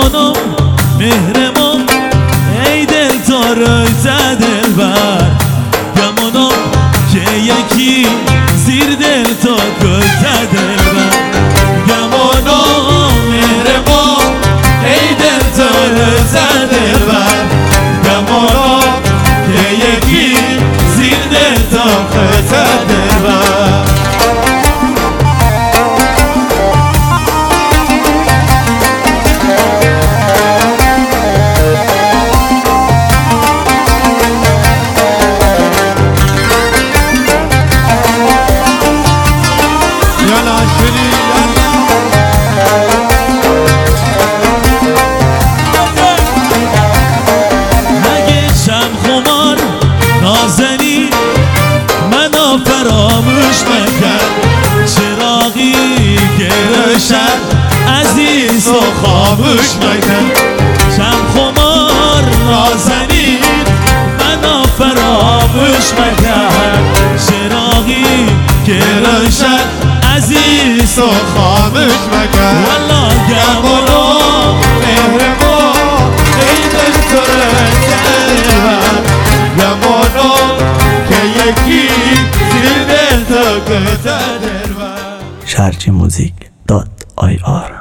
گمانم مهرمان ای دل تا روزه دلبر گمانم که یکی زیر دل تا گذه دلبر گمانم مهرمان ای دل تا روزه دلبر گمانم که یکی زیر دل تا گذه دلبر نازنی منو فراموش مکن چراغی که روشن عزیز و خاموش مکن شم خمار نازنی منو فراموش مکن چراغی که روشن عزیز و خاموش مکن والله گمانم مهربان ای دل تو رسن گمانم که یکی زیر دل تا گذه دلبر sharjimozik.ir